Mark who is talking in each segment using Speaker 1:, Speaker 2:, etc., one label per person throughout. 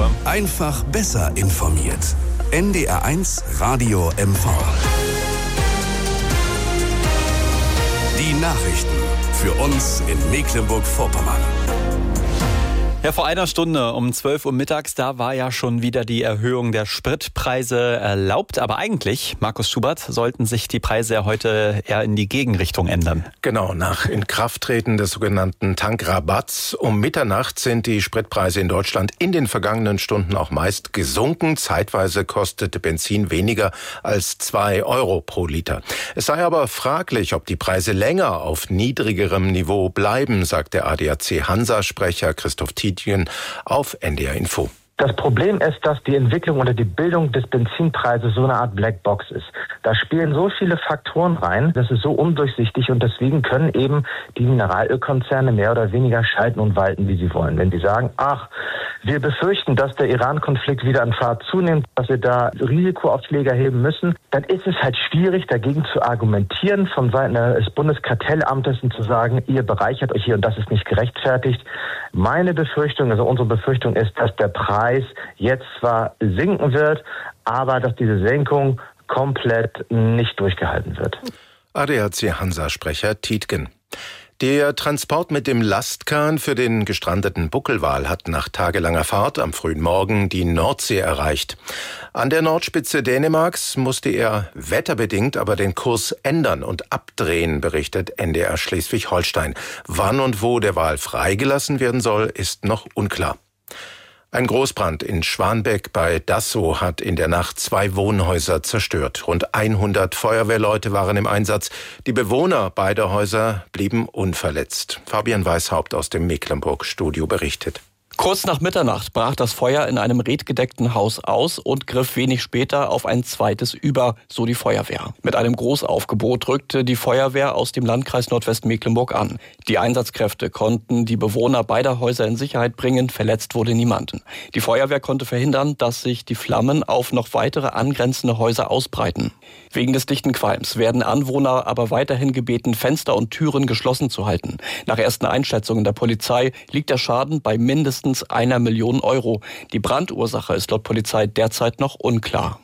Speaker 1: Uhr.
Speaker 2: Einfach besser informiert. NDR1 Radio MV. Die Nachrichten für uns in Mecklenburg-Vorpommern.
Speaker 1: Ja, vor einer Stunde um 12 Uhr mittags, da war ja schon wieder die Erhöhung der Spritpreise erlaubt. Aber eigentlich, Markus Schubert, sollten sich die Preise ja heute eher in die Gegenrichtung ändern.
Speaker 3: Genau, nach Inkrafttreten des sogenannten Tankrabatts um Mitternacht sind die Spritpreise in Deutschland in den vergangenen Stunden auch meist gesunken. Zeitweise kostete Benzin weniger als 2 Euro pro Liter. Es sei aber fraglich, ob die Preise länger auf niedrigerem Niveau bleiben, sagt der ADAC-Hansa-Sprecher Christoph Tietjen auf NDR Info.
Speaker 4: Das Problem ist, dass die Entwicklung oder die Bildung des Benzinpreises so eine Art Blackbox ist. Da spielen so viele Faktoren rein, das ist so undurchsichtig und deswegen können eben die Mineralölkonzerne mehr oder weniger schalten und walten, wie sie wollen. Wenn sie sagen, wir befürchten, dass der Iran-Konflikt wieder an Fahrt zunimmt, dass wir da Risikoaufschläge heben müssen, dann ist es halt schwierig, dagegen zu argumentieren von Seiten des Bundeskartellamtes und zu sagen, ihr bereichert euch hier und das ist nicht gerechtfertigt. Meine Befürchtung, also unsere Befürchtung ist, dass der Preis jetzt zwar sinken wird, aber dass diese Senkung komplett nicht durchgehalten wird.
Speaker 3: ADAC-Hansa-Sprecher Tietgen. Der Transport mit dem Lastkahn für den gestrandeten Buckelwal hat nach tagelanger Fahrt am frühen Morgen die Nordsee erreicht. An der Nordspitze Dänemarks musste er wetterbedingt aber den Kurs ändern und abdrehen, berichtet NDR Schleswig-Holstein. Wann und wo der Wal freigelassen werden soll, ist noch unklar. Ein Großbrand in Schwanbeck bei Dassow hat in der Nacht 2 Wohnhäuser zerstört. Rund 100 Feuerwehrleute waren im Einsatz. Die Bewohner beider Häuser blieben unverletzt. Fabian Weishaupt aus dem Mecklenburg-Studio berichtet.
Speaker 5: Kurz nach Mitternacht brach das Feuer in einem redgedeckten Haus aus und griff wenig später auf ein zweites über, so die Feuerwehr. Mit einem Großaufgebot rückte die Feuerwehr aus dem Landkreis Nordwestmecklenburg an. Die Einsatzkräfte konnten die Bewohner beider Häuser in Sicherheit bringen, verletzt wurde niemand. Die Feuerwehr konnte verhindern, dass sich die Flammen auf noch weitere angrenzende Häuser ausbreiten. Wegen des dichten Qualms werden Anwohner aber weiterhin gebeten, Fenster und Türen geschlossen zu halten. Nach ersten Einschätzungen der Polizei liegt der Schaden bei mindestens 1 Million Euro. Die Brandursache ist laut Polizei derzeit noch unklar.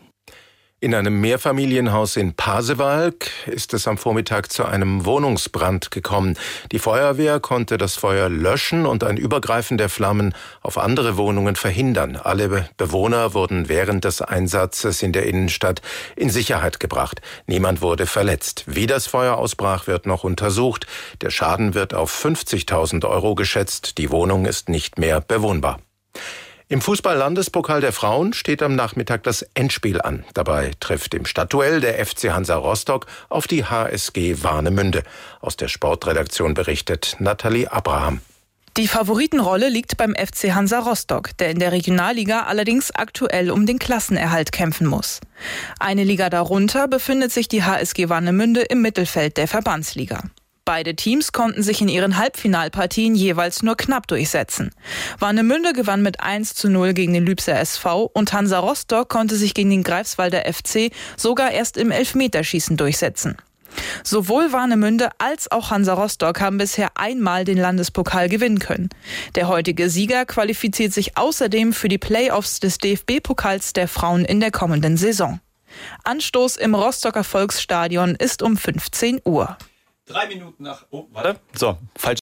Speaker 3: In einem Mehrfamilienhaus in Pasewalk ist es am Vormittag zu einem Wohnungsbrand gekommen. Die Feuerwehr konnte das Feuer löschen und ein Übergreifen der Flammen auf andere Wohnungen verhindern. Alle Bewohner wurden während des Einsatzes in der Innenstadt in Sicherheit gebracht. Niemand wurde verletzt. Wie das Feuer ausbrach, wird noch untersucht. Der Schaden wird auf 50.000 Euro geschätzt. Die Wohnung ist nicht mehr bewohnbar. Im Fußball-Landespokal der Frauen steht am Nachmittag das Endspiel an. Dabei trifft im Stadtduell der FC Hansa Rostock auf die HSG Warnemünde. Aus der Sportredaktion berichtet Nathalie Abraham.
Speaker 6: Die Favoritenrolle liegt beim FC Hansa Rostock, der in der Regionalliga allerdings aktuell um den Klassenerhalt kämpfen muss. Eine Liga darunter befindet sich die HSG Warnemünde im Mittelfeld der Verbandsliga. Beide Teams konnten sich in ihren Halbfinalpartien jeweils nur knapp durchsetzen. Warnemünde gewann mit 1:0 gegen den Lübser SV und Hansa Rostock konnte sich gegen den Greifswalder FC sogar erst im Elfmeterschießen durchsetzen. Sowohl Warnemünde als auch Hansa Rostock haben bisher einmal den Landespokal gewinnen können. Der heutige Sieger qualifiziert sich außerdem für die Playoffs des DFB-Pokals der Frauen in der kommenden Saison. Anstoß im Rostocker Volksstadion ist um 15 Uhr.
Speaker 1: 3 Minuten nach... falsch.